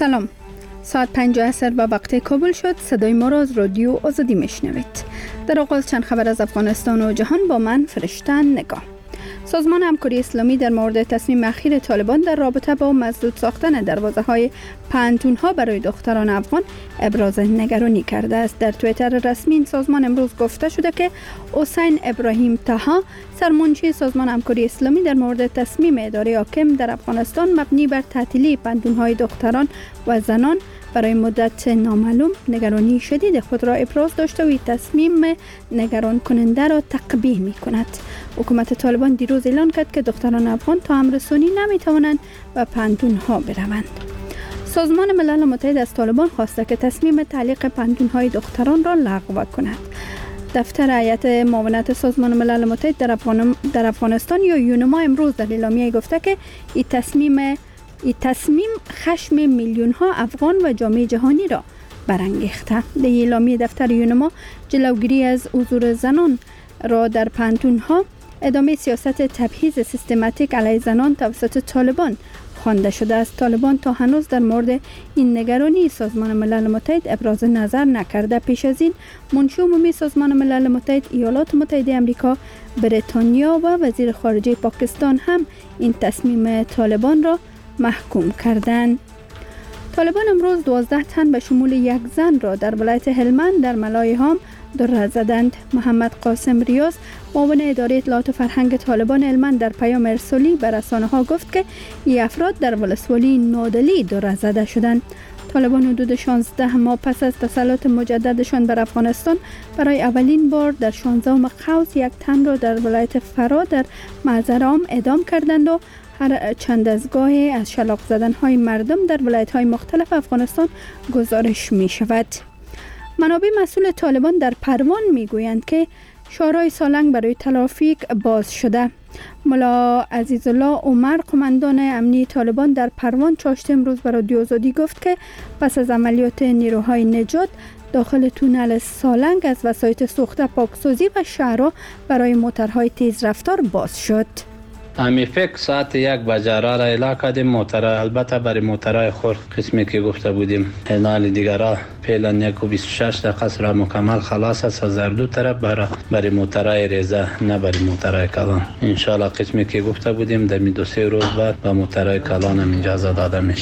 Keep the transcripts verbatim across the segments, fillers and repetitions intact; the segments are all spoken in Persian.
سلام. ساعت پنج عصر به وقت کابل شد. صدای ما را از رادیو آزادی میشنوید. در آغاز چند خبر از افغانستان و جهان با من فرشته نگاه. سازمان همکاری اسلامی در مورد تصمیم اخیر طالبان در رابطه با مسدود ساختن دروازه‌های پانتون‌ها برای دختران افغان ابراز نگرانی کرده است. در توییتر رسمی این سازمان امروز گفته شده که حسین ابراهیم طه، سرمنشی سازمان همکاری اسلامی، در مورد تصمیم اداره حاکم در افغانستان مبنی بر تعطیلی پانتون‌های دختران و زنان برای مدت نامعلوم نگرانی شدید خود را ابراز داشته و این تصمیم نگران کننده را تقبیح می کند. حکومت طالبان دیروز اعلان کرد که دختران افغان تا امرسانی نمی توانند و پانتون‌ها بروند. سازمان ملل متحد از طالبان خواسته که تصمیم تعلیق پانتون‌های دختران را لغو کند. دفتر هیئت معاونت سازمان ملل متحد در, افغان... در افغانستان یا یونما امروز در اعلامیه گفته که این تصمیم این تصمیم خشم میلیون ها افغان و جامعه جهانی را برانگیخته. در اعلامیه دفتر یونما جلوگیری از حضور زنان را در پانتون ها، ادامه سیاست تبعیض سیستماتیک علیه زنان توسط طالبان خوانده شده است. طالبان تا هنوز در مورد این نگرانی سازمان ملل متحد ابراز نظر نکرده. پیش از این منشی عمومی سازمان ملل متحد، ایالات متحده آمریکا، بریتانیا و وزیر خارجه پاکستان هم این تصمیم طالبان را محکوم کردند. طالبان امروز دوازده تن به شمول یک زن را در ولایت هلمند در ملایهام در زدند. محمد قاسم ریاض، معاون اداره اطلاعات و فرهنگ طالبان هلمند، در پیام ارسالی به رسانه‌ها گفت که این افراد در ولسوالی نادلی در زده شدند. طالبان حدود شانزده ماه پس از تسلط مجددشان بر افغانستان برای اولین بار در شانزدهم قوس یک تن را در ولایت فرا در معذرام اعدام کردند و هر چند از گاهی از شلاق زدن‌های مردم در ولایت‌های مختلف افغانستان گزارش می‌شود. منابع مسئول طالبان در پروان می‌گویند که شورای سالنگ برای ترافیک باز شده. ملا عزیزالله عمر، قماندان امنی طالبان در پروان، چاشت امروز به رادیو آزادی گفت که پس از عملیات نیروهای نجات داخل تونل سالنگ از وسایط سوخته پاکسازی و شهرها برای موترهای تیز رفتار باز شد. امی فکر ساعت یک بجه را را اعلام کردیم. موتر البته برای موترهای خرد قسمی که گفته بودیم هنال دیگرها فعلا یک و بیست و شش دقیقه را مکمل خلاص است از هر دو طرف برای برای موترهای ریزه، نه برای موترهای کلان. انشالله قسمی که گفته بودیم در می دو سه روز بعد با موترهای کلان هم اجازه داده میشه.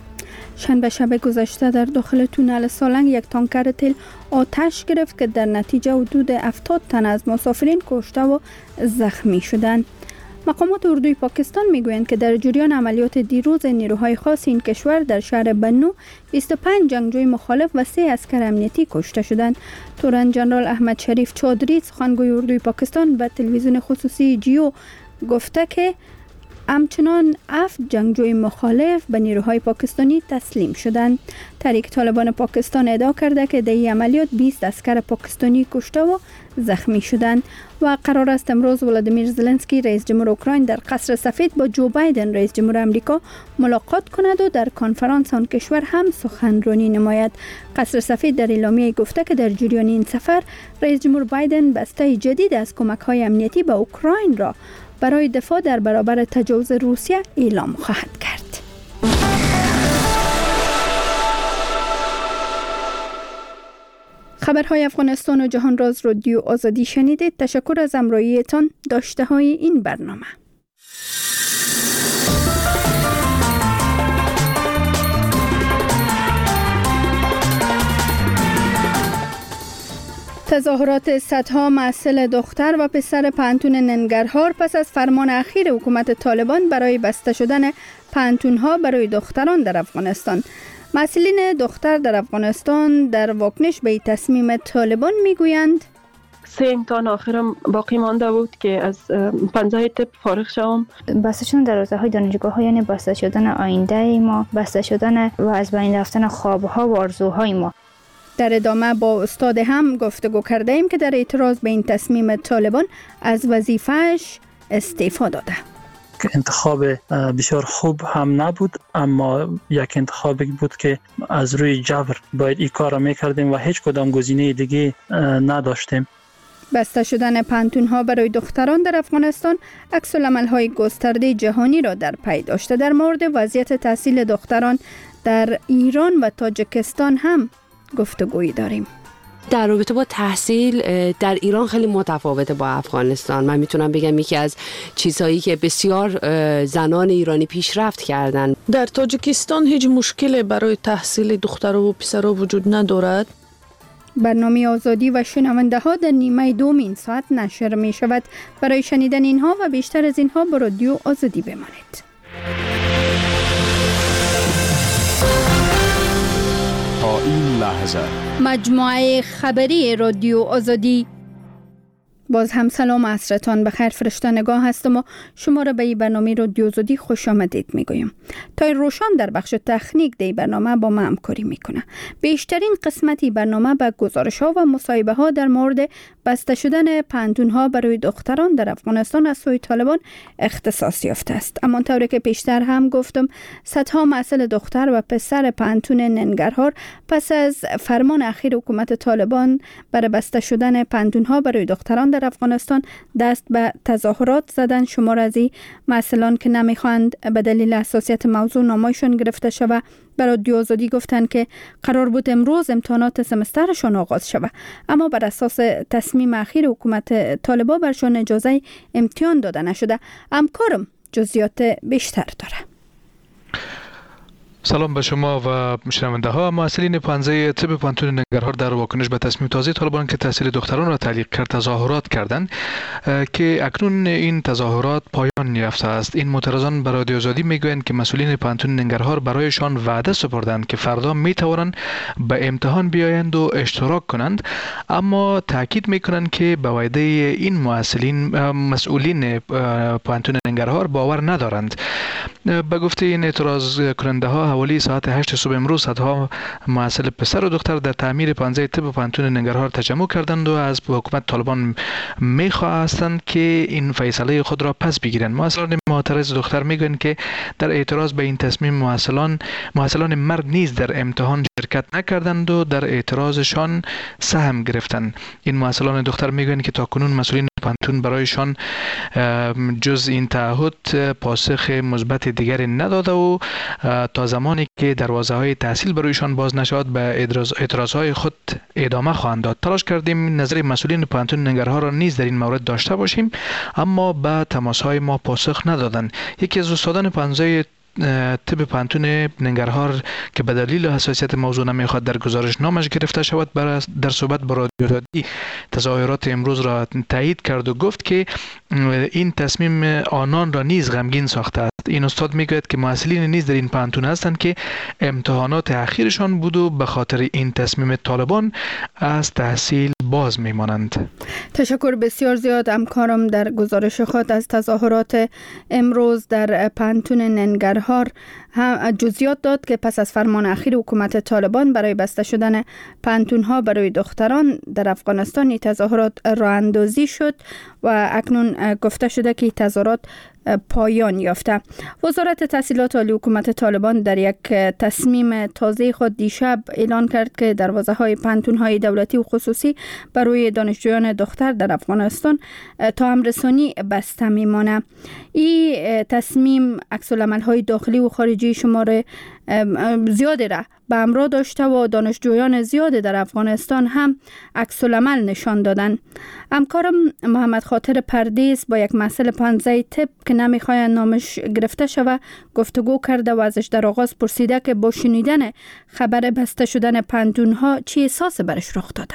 شنبه شب گذشته در داخل تونل سالنگ یک تانکر تیل آتش گرفت که در نتیجه حدود هفتاد تن از مسافرین کشته و زخمی شدند. مقامات اردوی پاکستان میگویند که در جریان عملیات دیروز نیروهای خاص این کشور در شهر بنو بیست و پنج جنگجوی مخالف و سه عسکر امنیتی کشته شدند. تورن جنرال احمد شریف چودری، سخنگوی اردوی پاکستان، به تلویزیون خصوصی جیو گفته که همچنان هفت جنگجوی مخالف به نیروهای پاکستانی تسلیم شدند. تحریک طالبان پاکستان ادعا کرده که در این عملیات بیست عسکر پاکستانی کشته و زخمی شدند و قرار است امروز ولادیمیر زلنسکی رئیس جمهور اوکراین در قصر سفید با جو بایدن رئیس جمهور آمریکا ملاقات کند و در کنفرانس آن کشور هم سخنرانی نماید. قصر سفید در اعلامیه گفته که در جریان این سفر رئیس جمهور بایدن بسته جدید از کمک‌های امنیتی به اوکراین را برای دفاع در برابر تجاوز روسیه اعلام خواهد کرد. خبرهای افغانستان و جهان را از رادیو آزادی شنیدید. تشکر از همراهیتان. داشته های این برنامه. تظاهرات صدها محصل دختر و پسر پانتون ننگرهار پس از فرمان اخیر حکومت طالبان برای بسته شدن پانتون‌ها برای دختران در افغانستان. مسئولین دختر در افغانستان در واکنش به تصمیم طالبان میگویند سه امتحان آخرم باقی مانده بود که از پنجاه تپ فارغ شوم. بسته شدن دروازه های دانشگاه ها یعنی بسته شدن آینده ما، بسته شدن و از بین رفتن خواب ها و آرزوهای ما. در ادامه با استاد هم گفتگو کرده ایم که در اعتراض به این تصمیم طالبان از وظیفه‌اش استعفا داده. انتخاب بسیار خوب هم نبود، اما یک انتخابی بود که از روی جبر باید این کار را میکردیم و هیچ کدام گزینه دیگه نداشتیم. بسته شدن پانتون ها برای دختران در افغانستان عکس العمل های گسترده جهانی را در پی داشته. در مورد وضعیت تحصیل دختران در ایران و تاجیکستان هم گفتگویی داریم. در رابطه با تحصیل در ایران خیلی متفاوته با افغانستان. من میتونم بگم یکی از چیزهایی که بسیار زنان ایرانی پیشرفت کردن. در تاجیکستان هیچ مشکلی برای تحصیل دخترها و پسرها وجود ندارد. برنامه آزادی و شنونده ها در نیمه دوم این ساعت نشر می شود. برای شنیدن اینها و بیشتر از اینها با رادیو آزادی بمانید. تا این لحظه مجموعه خبری رادیو آزادی. باز هم سلام عصرتان بخیر. فرشته نگاه هستم و شما را به این برنامه رادیو آزادی خوش آمدید میگویم. تای روشان در بخش تکنیک دی برنامه با ما همکاری میکنه. بیشترین قسمتی برنامه به گزارش ها و مصاحبه ها در مورد بسته شدن پانتون ها برای دختران در افغانستان از سوی طالبان اختصاص یافته است. اما طوری که پیشتر هم گفتم، صدها مسئله دختر و پسر پانتون ننگرهار پس از فرمان اخیر حکومت طالبان برای بسته شدن پانتون ها برای دختران در افغانستان دست به تظاهرات زدن. شمار از این مسئولان که نمیخواند به دلیل حساسیت موضوع نامایشان گرفته شود برای رادیو آزادی گفتند که قرار بود امروز امتحانات سمسترشان آغاز شود، اما بر اساس تصمیم اخیر حکومت طالبان برشان اجازه امتحان داده نشده. همکارم جزئیات بیشتر داره. سلام به شما و شنونده ها. مسئولین پانزه طب پانتون ننگرهار در واکنش به تصمیم تازه طالبان که تحصیل دختران را تعلیق کرد تظاهرات کردند که اکنون این تظاهرات پایان یافته است. این معترضان به رادیو آزادی میگویند که مسئولین پانتون ننگرهار برایشان وعده سپردند که فردا میتوانند به امتحان بیایند و اشتراک کنند، اما تاکید میکنند که به وعده این مسئولین مسئولین پانتون ننگرهار باور ندارند. به گفته این اعتراض کننده ها حوالی ساعت هشت صبح امروز صدها مسئول پسر و دختر در تعمیر پانزه طب پانتون ننگرهار تجمع کردند و از حکومت طالبان میخواستند که این فیصله خود را پس بگیرند. مسئولان معترض دختر میگویند که در اعتراض به این تصمیم مسئولان مسئولان مرد نیز در امتحان شرکت نکردند و در اعتراضشان سهم گرفتند. این مسئولان دختر میگویند که تاکنون مسئولین پانتون برایشان جز این تعهد پاسخ مثبت دیگری نداده و تا زمانی که دروازه های تحصیل برایشان باز نشود به اعتراض های خود ادامه خواهند داد. تلاش کردیم نظر مسئولین پانتون ننگرهار را نیز در این مورد داشته باشیم، اما به تماس های ما پاسخ ندادند. یکی از استادان پانزه طب پانتون ننگرهار که به دلیل حساسیت موضوع نمیخواد در گزارش نامش گرفته شود در صحبت با رادیو آزادی تظاهرات امروز را تایید کرد و گفت که این تصمیم آنان را نیز غمگین ساخته است. این استاد میگوید که مسئولین نیز در این پانتون هستند که امتحانات اخیرشان بود و به خاطر این تصمیم طالبان از تحصیل باز میمانند. تشکر بسیار زیاد همکارم در گزارش خود از تظاهرات امروز در پانتون ننگرهار هم جزئیات داد که پس از فرمان اخیر حکومت طالبان برای بسته شدن پانتون ها برای دختران در افغانستان تظاهرات راه اندازی شد و اکنون گفته شده که تظاهرات پایان یافته. وزارت تحصیلات عالی حکومت طالبان در یک تصمیم تازه خود دیشب اعلان کرد که دروازه های پانتون های دولتی و خصوصی برای دانشجویان دختر در افغانستان تا امرسانی بسته میمانه. این تصمیم عکس العمل های داخلی و خارجی شمار زیادی را به همراه داشته و دانشجویان زیادی در افغانستان هم عکس العمل نشان دادن. همکارم محمد خاطر پردیس با یک مسئول پانزه طب که نمیخواید نامش گرفته شود گفتگو کرده و ازش در آغاز پرسیده که با شنیدن خبر بسته شدن پانتون ها چی احساس برش رخ داده.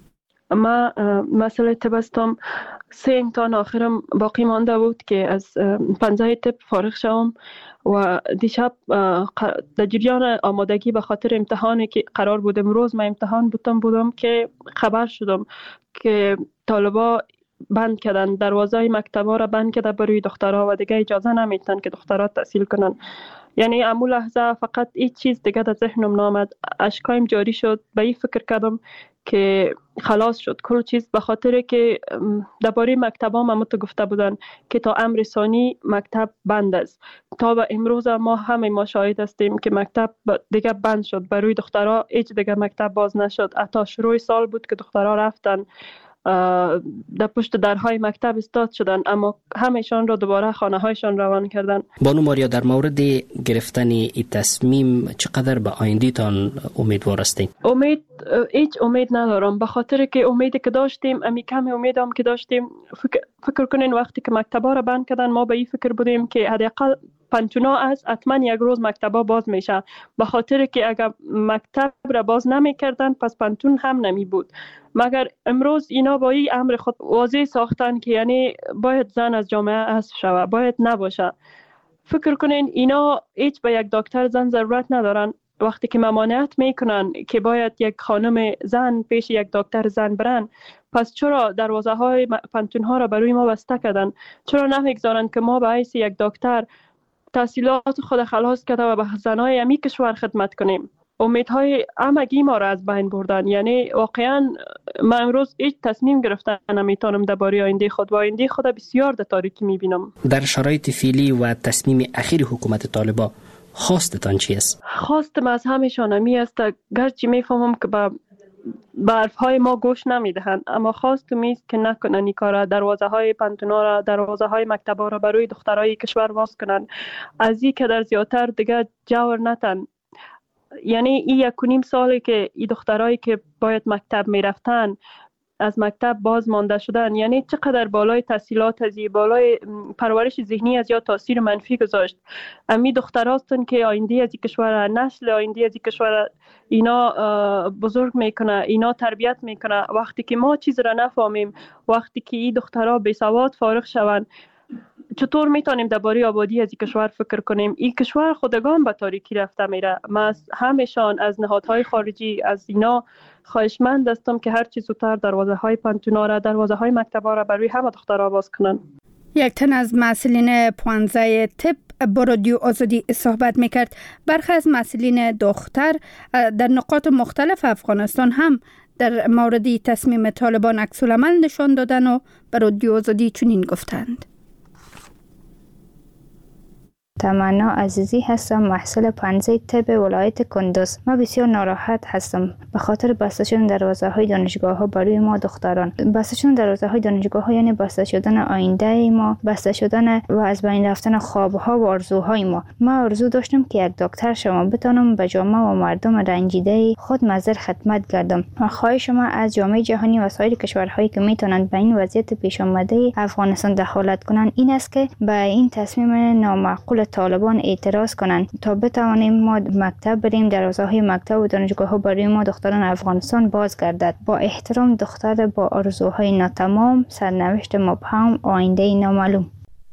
ما مسئله طب هستم. سه امتحان آخرم باقی مانده بود که از پانزه طب فارغ شوم و دیشب در جریان آمادگی به خاطر امتحانی که قرار بود امروز من امتحان بودم بودم که خبر شدم که طالبا بند کردن دروازه مکتبا را بند کرده برای دخترها و دیگه اجازه نمیدن که دخترها تحصیل کنن. یعنی امو لحظه فقط هیچ چیز دیگه در ذهنم نامد. اشکایم جاری شد. به این فکر کردم که خلاص شد کل چیز، به خاطر که درباره مکتبا ما مت گفته بودن که تا امر ثانی مکتب بند است. تا به امروز ما همه ما شاهد هستیم که مکتب دیگه بند شد. برای دخترها هیچ دیگه مکتب باز نشد. حتی شروع سال بود که دخترها رفتن در پشت درهای مکتب استاد شدن، اما همهشان را دوباره خانه هایشان روان کردن. بانو ماریا، در مورد گرفتن این تصمیم چقدر به آینده تان امیدوار هستید؟ امید هیچ امید ندارم، به خاطر که امیدی که داشتیم، امی کمی امیدام که داشتیم، فکر, فکر کنین وقتی که مکتبا را بند کردن ما به این فکر بودیم که حداقل پنتونا از حتما یک روز مکتبا باز میشه، به خاطر که اگر مکتب را باز نمیکردن پس پنتون هم نمی بود. مگر امروز اینا با این امر خود واضح ساختن که یعنی باید زن از جامعه حذف شود، باید نباشه. فکر کنین اینا هیچ به یک دکتر زن ضرورت ندارن. وقتی که ممانعت میکنن که باید یک خانم زن پیش یک دکتر زن برن، پس چرا دروازه های پنتون ها را برای ما بسته کردن؟ چرا نمیگذارن که ما به حیث یک دکتر تحصیلات خود خلاص کرده و به زنای امی کشور خدمت کنیم؟ امیدهای همگی ما را از بین بردن. یعنی واقعا من امروز هیچ تصمیم گرفتن نمیتونم درباره آینده خود و آینده خود بسیار در تاریکی میبینم. در شرایط فعلی و تصمیم اخیر حکومت طالبان خواستتان چی است؟ خواستم از همشان همی است، گرچه میفهمم که به حرفهای ما گوش نمیدهند، اما خواستم است که نکنن این کار، دروازه های پنتونا را، دروازه های مکتبا را برای دخترای کشور باز کنن، از این که در زیادتر دیگه جور نتن. یعنی این یک و نیم سالی که این دخترایی که باید مکتب میرفتن از مکتب باز مانده شدن، یعنی چقدر بالای تحصیلات از این، بالای پرورش ذهنی از یا تاثیر منفی گذاشت. امی دختر هستن که آینده از این کشور، نسل آینده از این کشور اینا بزرگ میکنه، اینا تربیت میکنه. وقتی که ما چیز را نفهمیم، وقتی که این دخترها بی سواد فارغ شوند، چطور میتونیم درباره آبادی از این کشور فکر کنیم؟ این کشور خودگان به تاریکی رفته میره. من همشان از نهادهای خارجی از اینا خواهشمند هستم که هر چیز زودتر دروازه های پنتونا را، دروازه های مکتبا را برای همه دخترها باز کنن. یک تن از مسئولین پانزه طب با رادیو آزادی صحبت میکرد. برخی از مسئولین دختر در نقاط مختلف افغانستان هم در مورد تصمیم طالبان عکس العمل نشان دادن و به رادیو آزادی چنین گفتند. تمنا عزیزی هستم، محصل پانزه طب ولایت کندوز. ما بسیار ناراحت هستم به خاطر بسته شدن دروازه های دانشگاه ها برای ما دختران. بسته شدن دروازه های دانشگاه ها یعنی بسته شدن آینده ما، بسته شدن و از بین رفتن خواب ها و آرزوهای ما. ما آرزو داشتم که یک دکتر شوم، بتونم به جامعه و مردم رنجیده خود مزر خدمت کردم. و خواهش ما از جامعه جهانی و سایر کشورهایی که میتونند به این وضعیت پیش آمده افغانستان دخالت کنند این است که به این تصمیم نامعقول طالبان اعتراض کنند تا بتوانیم ما مکتب بریم، دروازه های مکتب و دانشگاه ها برای ما دختران افغانستان باز گردد. با احترام، دختر با آرزوهای ناتمام، سرنوشت مبهم، آینده نامعلوم.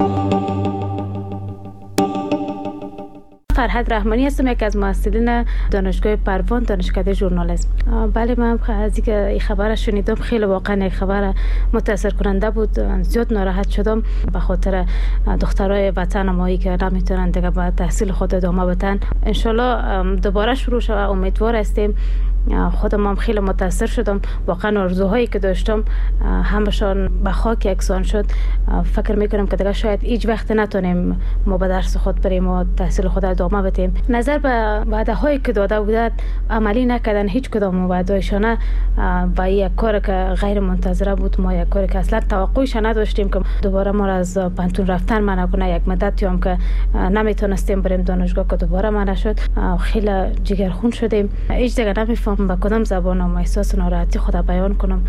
فرهاد رحمانی هستم، یک از مؤسسین دانشگاه پروان، دانشکده ژورنالیسم. بله، من از اینکه این خبر شنیدم خیلی واقعا این خبر متاثر کننده بود. زیاد ناراحت شدم به خاطر دخترای وطن مایی که نمیتونن دیگه با تحصیل خود ادامه بدن. ان شاءالله دوباره شروع شود، امیدوار هستیم. خودم هم خیلی متاثر شدم، واقعا آرزوهایی که داشتم همشان به خاک یکسان شد. فکر میکنم که دیگه شاید هیچ وقت نتونیم ما به درس خود بریم و تحصیل خود ادامه بدیم. نظر به وعده هایی که داده بودند عملی نکردن، هیچ کدام وعدهشان و یک کار که غیر منتظره بود. ما یک کاری که اصلا توقعش نداشتیم که دوباره ما از پنتون رفتن منع کنه. یک مدتی هم که نمیتونستیم بریم دانشگاه که دوباره منع شد. خیلی جگرخون شدیم. هیچ دیگه نمیفهم با کدام زبان و احساس ناراحتی خود بیان کنم.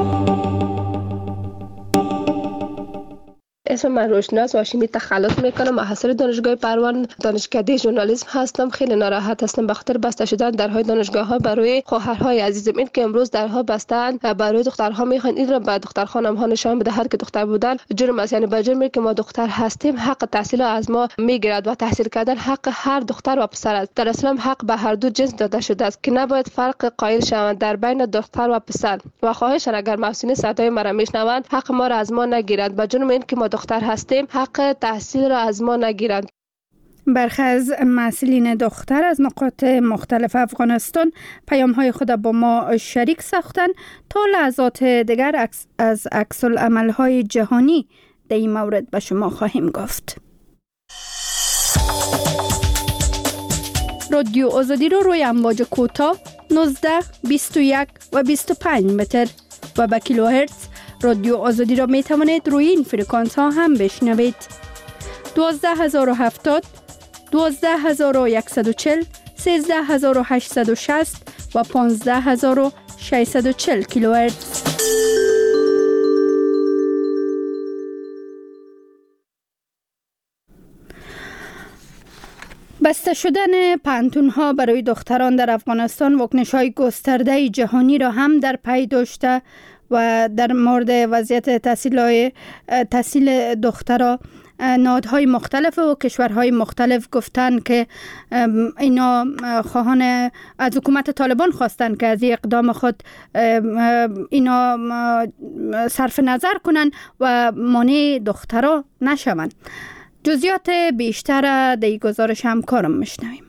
اسم من روشناس هاشمی تخلص میکنم، محصل دانشگاه پروان، دانشکده ژورنالیسم هستم. خیلی ناراحت هستم به خاطر بسته شدن درهای دانشگاه ها برای خواهرهای عزیزم. این که امروز درها بستن برای دخترها میخوان این را به دختر خانم ها نشان بدهد که دختر بودن جرم است. یعنی به جرمی که ما دختر هستیم حق تحصیل از ما میگیرد و تحصیل کردن حق هر دختر و پسر است. در اسلام حق به هر دو جنس داده شده است که نباید فرق قائل شوند در بین دختر و پسر. و خواهشان اگر مسئولین صدای ما را میشنوند حق ما را از ما نگیرند، به جرم این که ما دختر هستیم حق تحصیل را از ما نگیرند. برخی از مسئولین دختر از نقاط مختلف افغانستان پیام های خود با ما شریک ساختند. تا لحظات دیگر از عکس العمل های جهانی در این مورد به شما خواهیم گفت. رادیو آزادی رو روی امواج کوتاه نوزده، بیست و یک و بیست و پنج متر و به کیلوهرتز رادیو آزادی را می توانید روی این فرکانس ها هم بشنوید. دوازده هزار و هفتاد، دوازده هزار و صد و چهل، سیزده هزار و هشتصد و شصت و پانزده هزار و ششصد و چهل کیلوهرتز. بسته شدن پانتون‌ها برای دختران در افغانستان واکنش‌های گسترده جهانی را هم در پی داشته و در مورد وضعیت تحصیل تحصیل دخترها نهادهای مختلف و کشورهای مختلف گفتند که اینا خواهان از حکومت طالبان خواستند که از این اقدام خود اینا صرف نظر کنند و مانع دخترها نشوند. جزئیات بیشتر در گزارش همکارم میشنویم.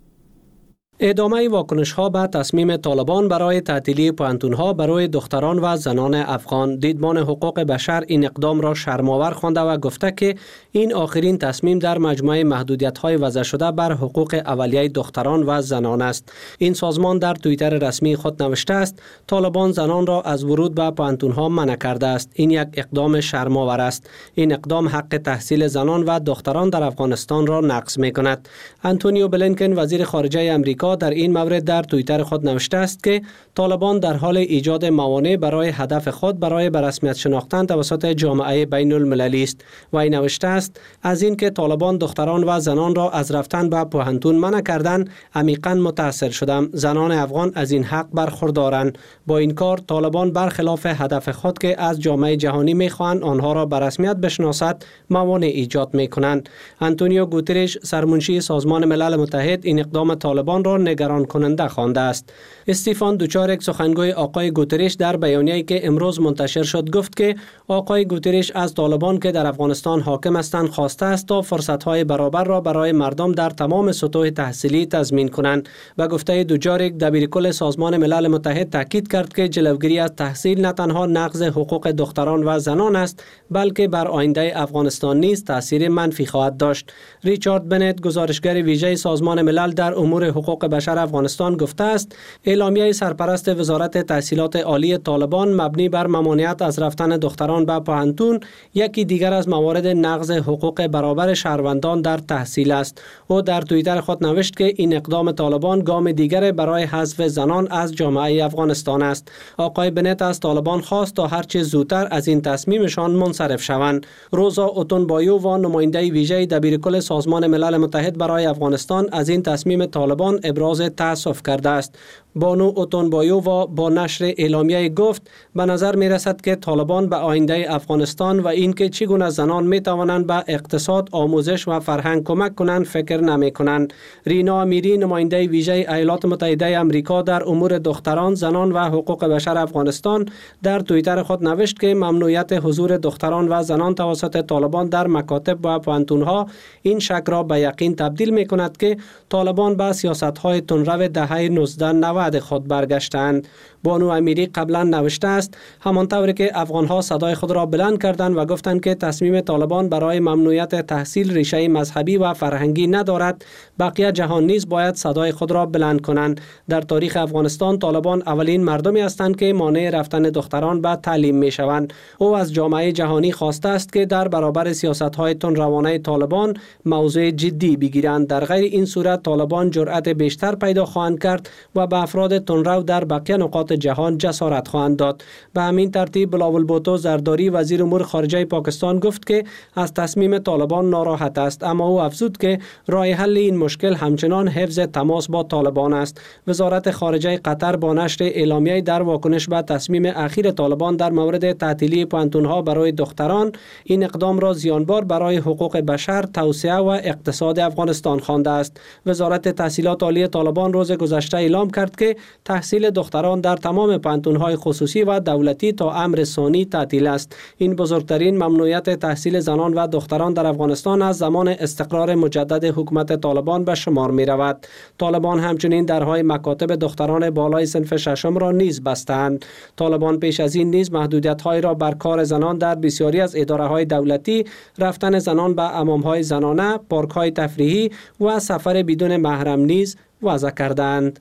ادامه واکنش‌ها به تصمیم طالبان برای تعطیلی پانتون‌ها برای دختران و زنان افغان، دیدبان حقوق بشر این اقدام را شرم‌آور خوانده و گفته که این آخرین تصمیم در مجموعه محدودیت‌های وضع شده بر حقوق اولیه دختران و زنان است. این سازمان در توییتر رسمی خود نوشته است: طالبان زنان را از ورود به پانتون‌ها منع کرده است. این یک اقدام شرم‌آور است. این اقدام حق تحصیل زنان و دختران در افغانستان را نقض می‌کند. آنتونیو بلینکن وزیر خارجه آمریکا در این مورد در توییتر خود نوشته است که طالبان در حال ایجاد موانع برای هدف خود برای به رسمیت شناختن توسط جامعه بین المللی است و این نوشته است: از اینکه طالبان دختران و زنان را از رفتن به پوهنتون منع کردند عمیقاً متأثر شدم. زنان افغان از این حق برخوردارند. با این کار طالبان برخلاف هدف خود که از جامعه جهانی می‌خواهند آنها را به رسمیت بشناسد موانع ایجاد می‌کنند. آنتونیو گوترش سرمنشی سازمان ملل متحد این اقدام طالبان را نگران کننده خوانده است. استیفان دوچارک سخنگوی آقای گوترش در بیانیه‌ای که امروز منتشر شد گفت که آقای گوترش از طالبان که در افغانستان حاکم هستند خواسته است تا فرصت‌های برابر را برای مردم در تمام سطوح تحصیلی تضمین کنند. و گفته دوچارک دبیرکل سازمان ملل متحد تاکید کرد که جلوگیری از تحصیل نه تنها نقض حقوق دختران و زنان است بلکه بر آینده افغانستان نیز تاثیر منفی خواهد داشت. ریچارد بنت گزارشگر ویژه سازمان ملل در امور حقوق بشر افغانستان گفته است: اعلامیه سرپرست وزارت تحصیلات عالی طالبان مبنی بر ممانعت از رفتن دختران به پوهنتون یکی دیگر از موارد نقض حقوق برابر شهروندان در تحصیل است. او در توییتر خود نوشت که این اقدام طالبان گام دیگر برای حذف زنان از جامعه افغانستان است. آقای بنت از طالبان خواست تا هرچه زودتر از این تصمیمشان منصرف شوند. روزا اوتونبایو و نماینده ویژه دبیرکل سازمان ملل متحد برای افغانستان از این تصمیم طالبان ابراز تأسف کرده است. بانو اوتونبایو و با نشر اعلامیه گفت: به نظر می رسد که طالبان به آینده افغانستان و اینکه چگونه زنان می توانند به اقتصاد، آموزش و فرهنگ کمک کنند فکر نمی کنند. رینا امیری نماینده ویژه ایالات متحده آمریکا در امور دختران، زنان و حقوق بشر افغانستان در توییتر خود نوشت که ممنوعیت حضور دختران و زنان توسط طالبان در مکاتب و پوهنتون‌ها این شک را به یقین تبدیل می کند که طالبان به سیاست‌های تندرو دهه نوزده نود خود برگشتند. بانو امیری قبلا نوشته است: همانطور که افغان‌ها صدای خود را بلند کردند و گفتند که تصمیم طالبان برای ممنوعیت تحصیل ریشه مذهبی و فرهنگی ندارد، بقیه جهان نیز باید صدای خود را بلند کنند. در تاریخ افغانستان طالبان اولین مردمی هستند که مانع رفتن دختران به تعلیم می‌شوند. او از جامعه جهانی خواسته است که در برابر سیاست‌های تندروانه طالبان موضوع جدی بگیرند. در غیر این صورت طالبان جرأت بیشتر پیدا خواهند کرد و به افراد تندرو در بقیه نقاط جهان جسارت خواهند داد. به همین ترتیب بلاول بوتو زرداری وزیر امور خارجه پاکستان گفت که از تصمیم طالبان ناراحت است، اما او افزود که راه حل این مشکل همچنان حفظ تماس با طالبان است. وزارت خارجه قطر با نشر اعلامیه در واکنش به تصمیم اخیر طالبان در مورد تعطیلی پوهنتون‌ها برای دختران این اقدام را زیانبار برای حقوق بشر، توسعه و اقتصاد افغانستان خوانده است. وزارت تحصیلات عالی طالبان روز گذشته اعلام کرد که تحصیل دختران در تمام پوهنتون‌های خصوصی و دولتی تا امر ثانی تعطیل است. این بزرگترین ممنوعیت تحصیل زنان و دختران در افغانستان از زمان استقرار مجدد حکومت طالبان به شمار می رود. طالبان همچنین درهای مکاتب دختران بالای صنف ششم را نیز بستند. طالبان پیش از این نیز محدودیت‌های را بر کار زنان در بسیاری از اداره‌های دولتی، رفتن زنان به حمام‌های زنانه، پارک‌های تفریحی و سفر بدون محرم نیز وضع کردند.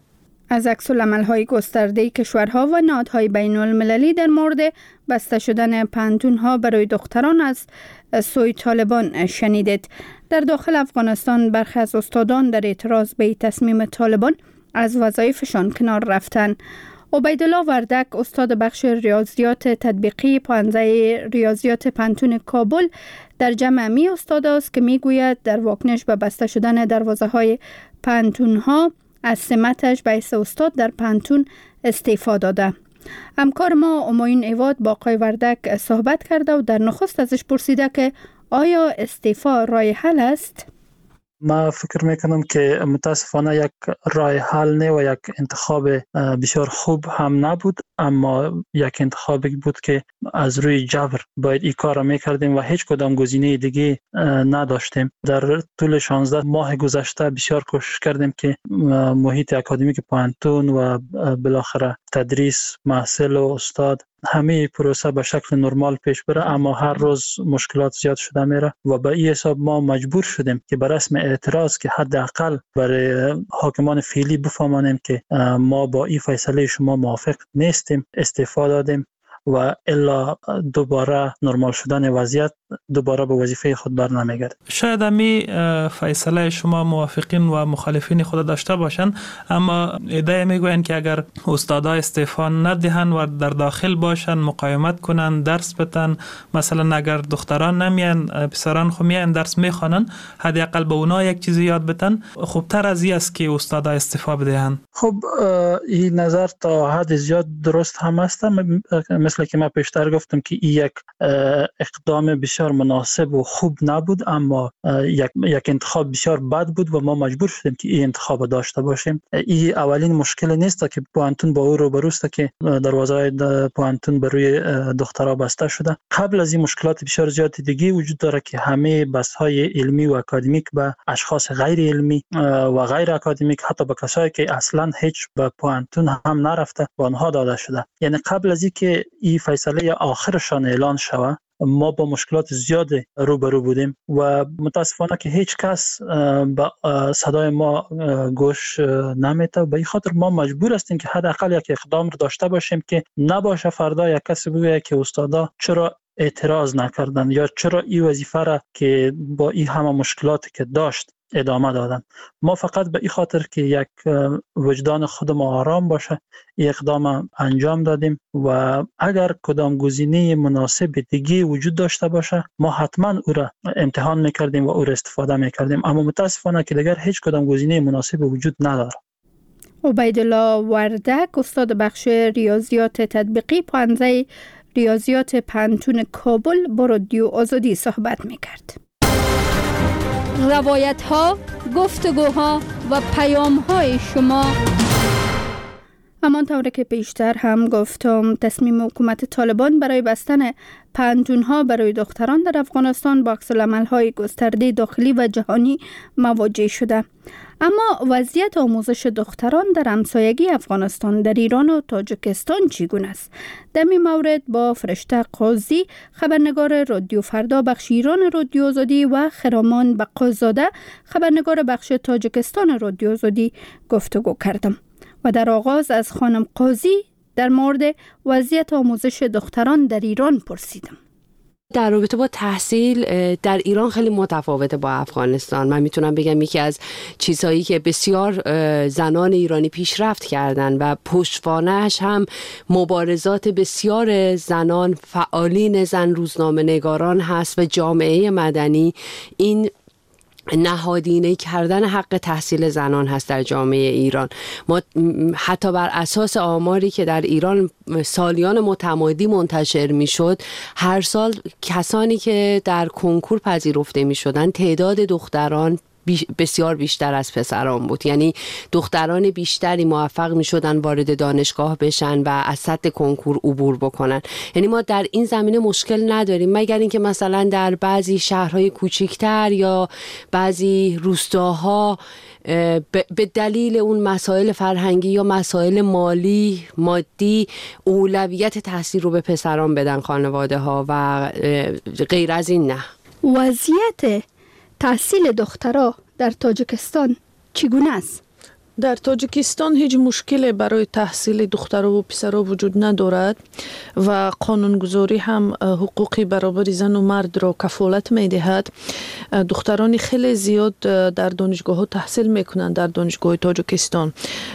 از عکس‌العمل‌های گسترده کشورها و نهادهای بین‌المللی در مورد بسته شدن پانتون‌ها برای دختران از سوی طالبان شنیدید. در داخل افغانستان برخی از استادان در اعتراض به تصمیم طالبان از وظایفشان کنار رفتن. عبیدالله وردک، استاد بخش ریاضیات تطبیقی پانزه ریاضیات پانتون کابل، در جمع می استاد است که می گوید در واکنش به بسته شدن دروازه های پانتون ها از سمتش به حیث استاد در پانتون استعفا داده. همکار ما امایون ایواد با آقای وردک صحبت کرده و در نخست ازش پرسیده که آیا استعفا راه حل است؟ ما فکر میکنم که متاسفانه یک راه حل نه و یک انتخاب بسیار خوب هم نبود، اما یک انتخابی بود که از روی جبر باید این کار را میکردیم و هیچ کدام گزینه دیگه نداشتیم. در طول شانزده ماه گذشته بسیار کوشش کردیم که محیط اکادمیک پانتون و بالاخره تدریس، محصل و استاد همه پروسه به شکل نرمال پیش بره، اما هر روز مشکلات زیاد شده میره و به این حساب ما مجبور شدیم که به رسم اعتراض که حداقل برای حاکمان فعلی بفهمانیم که ما با این فیصله شما موافق نیستیم، استعفا دادیم و الا دوباره نرمال شدن وضعیت دوباره به وظیفه خود برنمیگرد. شاید امی فیصله شما موافقین و مخالفین خود داشته باشن، اما ایده میگوین که اگر استادا استعفا ندهن و در داخل باشن، مقاومت کنن، درس بدن، مثلا اگر دختران نمیان پسران خو میان درس میخوانن، حداقل به اونا یک چیزی یاد بدن، خوبتر از این است که استادا استعفا بدهن. خب این نظر تا حد زیاد درست هم است، مثل که من پیشتر گفتم که این یک اقدام بسیار مناسب و خوب نبود، اما یک, یک انتخاب بسیار بد بود و ما مجبور شدیم که این انتخاب داشته باشیم. این اولین مشکل نیست که پوانتون با او روبروست که دروازه پوانتون بروی دخترها بسته شده. قبل از این مشکلات بسیار زیادی دیگه وجود داره که همه بحث‌های علمی و اکادمیک به اشخاص غیر علمی و غیر اکادمیک، حتی به کسایی که اصلا هیچ به پوانتون هم نرفته، به آنها داده شده. یعنی قبل از اینکه این فیصله آخرشان اعلان شود ما با مشکلات زیاد روبرو بودیم و متاسفانه که هیچ کس به صدای ما گوش نمیده. به این خاطر ما مجبور هستیم که حداقل یک اقدام رو داشته باشیم که نباشه فردا یک کسی بگه که استادا چرا اعتراض نکردن یا چرا این وظیفه را که با این همه مشکلاتی که داشت ادامه دادن. ما فقط به این خاطر که یک وجدان خود ما آرام باشه این اقدام انجام دادیم و اگر کدام گزینه مناسب دیگه وجود داشته باشه ما حتما او را امتحان میکردیم و او را استفاده میکردیم، اما متاسفانه که دیگر هیچ کدام گزینه مناسب وجود نداره. عبیدالله وردک، استاد بخش ریاضیات تطبیقی پانزه ریاضیات پانتون کابل با رادیو آزادی صحبت میکرد. روایت ها، گفتگوها و پیام های شما. همانطور که پیشتر هم گفتم، تصمیم حکومت طالبان برای بستن پانتون ها برای دختران در افغانستان با عکس‌العمل های گسترده داخلی و جهانی مواجه شده. اما وضعیت آموزش دختران در همسایگی افغانستان در ایران و تاجیکستان چگونه است؟ در این مورد با فرشته قاضی، خبرنگار رادیو فردا بخش ایران رادیو آزادی و خرامان بقازاده، خبرنگار بخش تاجیکستان رادیو آزادی گفتگو کردم و در آغاز از خانم قاضی در مورد وضعیت آموزش دختران در ایران پرسیدم. در رابطه با تحصیل در ایران خیلی متفاوته با افغانستان. من میتونم بگم یکی از چیزهایی که بسیار زنان ایرانی پیشرفت کردن و پشتوانه‌اش هم مبارزات بسیار زنان، فعالین زن، روزنامه نگاران هست و جامعه مدنی، این نهادینه کردن حق تحصیل زنان هست در جامعه ایران. ما حتی بر اساس آماری که در ایران سالیان متمادی منتشر می شد، هر سال کسانی که در کنکور پذیرفته می شدن تعداد دختران بسیار بیشتر از پسران بود. یعنی دختران بیشتری موفق می شدن وارد دانشگاه بشن و از سطح کنکور عبور بکنن. یعنی ما در این زمینه مشکل نداریم، مگر اینکه مثلا در بعضی شهرهای کوچکتر یا بعضی روستاها به دلیل اون مسائل فرهنگی یا مسائل مالی مادی اولویت تحصیل رو به پسران بدن خانواده ها و غیر از این نه. وضعیت تحصیل دخترها در تاجیکستان چگونه است؟ در تاجیکستان هیچ مشکلی برای تحصیل دخترها و پسرها وجود ندارد و قانونگذاری هم حقوق برابر زن و مرد را کفالت می دهد. دختران خیلی زیاد در دانشگاه ها تحصیل می کنند در دانشگاه تاجیکستان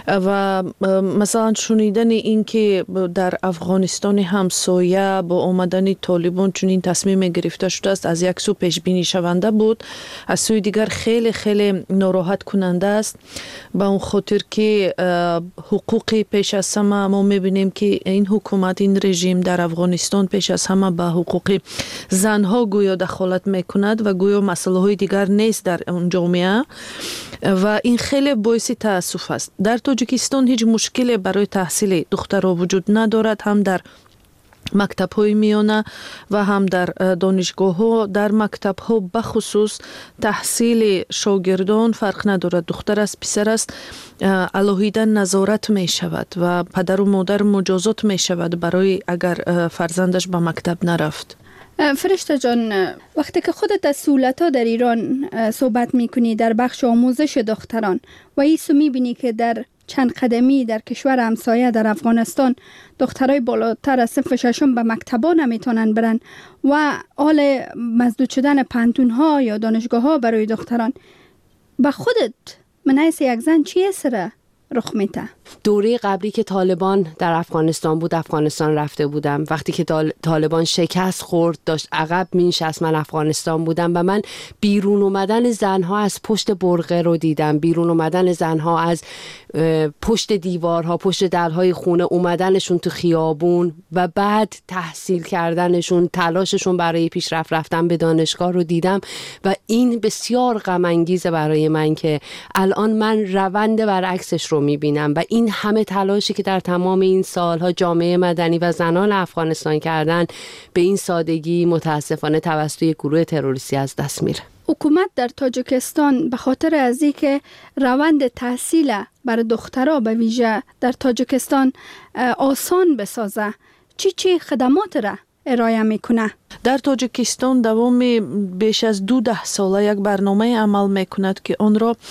و مثلا شنیدن این که در افغانستان همسایه با آمدن طالبان چنین تصمیم گرفته شده است از یک سو پیش بینی شونده بود، از سوی دیگر خیلی خیلی ناراحت کننده است. با اون خاطر که حقوق پیش از همه ما میبینیم که این حکومت این رژیم در افغانستان پیش از همه به حقوق زنها گویا دخالت میکند و گویا مسئله های دیگر نیست در اون جامعه و این خیلی باعث تاسف است. در تاجیکستان هیچ مشکلی برای تحصیل دخترها وجود ندارد، هم در مکتب های میانه و هم در دانشگاه ها. در مکتب ها بخصوص تحصیل شاگردان فرق ندارد، دختر است پسر است، علاهیده نظارت می شود و پدر و مادر مجازات می شود برای اگر فرزندش به مکتب نرفت. فرشته جان، وقتی که خودت از سهولت‌ها در ایران صحبت میکنی در بخش آموزش دختران و ایسو میبینی که در چند قدمی در کشور همسایه در افغانستان دخترای بالاتر از صف ششم به مکتبا نمیتونن برن و حال مسدود شدن پانتون‌ها یا دانشگاه‌ها برای دختران، به خودت من حیث یک زن چی اثر رخ میده؟ دوره قبلی که طالبان در افغانستان بود، افغانستان رفته بودم. وقتی که طالبان شکست خورد داشت عقب مینشست، من افغانستان بودم و من بیرون اومدن زنها از پشت برقه رو دیدم، بیرون اومدن زنها از پشت دیوارها، پشت درهای خونه، اومدنشون تو خیابون و بعد تحصیل کردنشون، تلاششون برای پیشرفت رفتن به دانشگاه رو دیدم و این بسیار غم انگیزه برای من که الان من روند برعکسش رو میبینم و این همه تلاشی که در تمام این سالها جامعه مدنی و زنان افغانستان کردن به این سادگی متاسفانه توسط یک گروه تروریستی از دست میره. حکومت در تاجیکستان به خاطر از اینکه روند تحصیل برای دخترها به ویژه در تاجیکستان آسان بسازه چی چی خدمات را ارائه میکنه؟ در تاجیکستان دوام بیش از دو ده ساله یک برنامه عمل میکند که آن را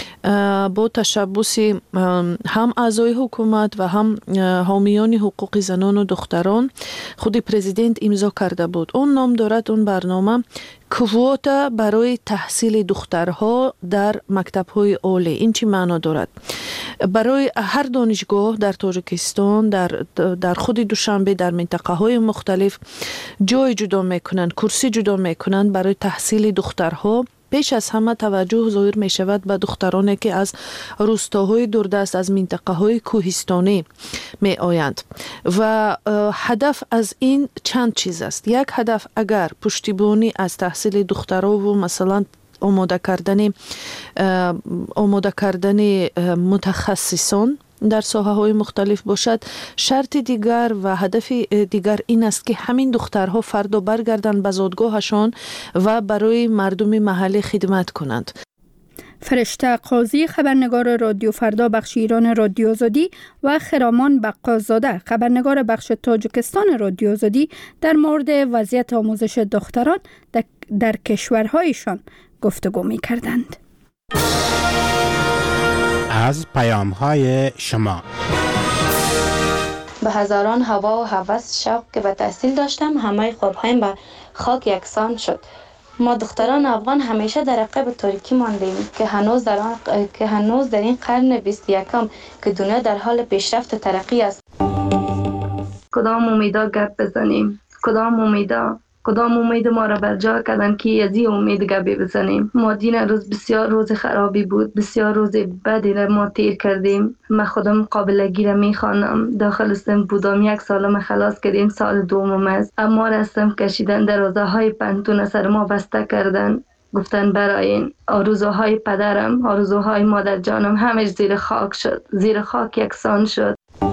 با تشبس هم اعضای حکومت و هم حامیان حقوق زنان و دختران خود پرزیدنت امضا کرده بود. اون نام دارد اون برنامه کوتا برای تحصیل دخترها در مکتب‌های عالی. این چی معنا دارد؟ برای هر دانشگاه در تاجیکستان در در خود دوشنبه در منطقه‌های مختلف جای جدا میکنند، کرسی جدا میکنند برای تحصیل دخترها. پیش از همه توجه ظاهر می شود به دخترانی که از روستاهای دوردست از منطقه های کوهستانی می آیند و هدف از این چند چیز است. یک هدف اگر پشتیبانی از تحصیل دخترها و مثلا آماده کردن آماده کردن متخصصان در ساحه های مختلف باشد، شرط دیگر و هدف دیگر این است که همین دخترها فردا برگردن به زادگاهشان و برای مردم محلی خدمت کنند. فرشته قاضی، خبرنگار رادیو فردا بخش ایران رادیو آزادی و خرامان بقازاده، خبرنگار بخش تاجیکستان رادیو آزادی در مورد وضعیت آموزش دختران در کشورهایشان گفتگو می کردند. از پیام‌های شما به هزاران هوا و هوس شوق که به تحصیل داشتم، همه خوابهایم به خاک یکسان شد. ما دختران افغان همیشه در عقب تاریکی ماندیم که هنوز در آن... که هنوز در این قرن بیست و یکم که دنیا در حال پیشرفت و ترقی است. کدام امیدا گپ بزنیم؟ کدام امیدا؟ کدام امید ما را بر جا کردن که از این امید گپی بزنیم؟ ما دین روز بسیار روز خرابی بود، بسیار روز بدی را ما تیر کردیم. من خودم قابلگی را میخوانم، داخل استم بودم، یک سالم خلاص کردیم، سال دومم است. اما رستم کشیدن، دروازه های پنتون سر ما بسته کردن، گفتن برای آرزوهای پدرم، آرزوهای مادر جانم همه زیر خاک شد، زیر خاک یکسان شد.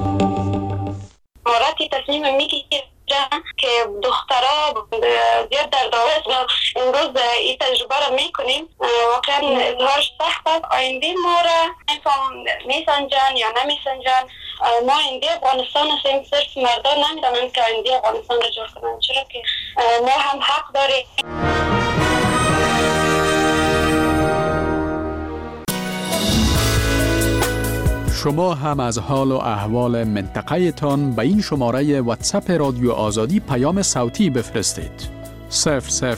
مارتی تصمیم میگیره که دخترها زیاد در دانشگاه و امروز این تجربه را میکنیم. واقعا اظهارش سخت است. آینده ما را میسنجن یا نمیسنجن. ما آینده افغانستان هستیم، صرف مردان نمیدونن که آینده افغانستان را جور کنن، چرا که ما هم حق داریم. شما هم از حال و احوال منطقه تان به این شماره واتساپ رادیو آزادی پیام صوتی بفرستید. صفر صفر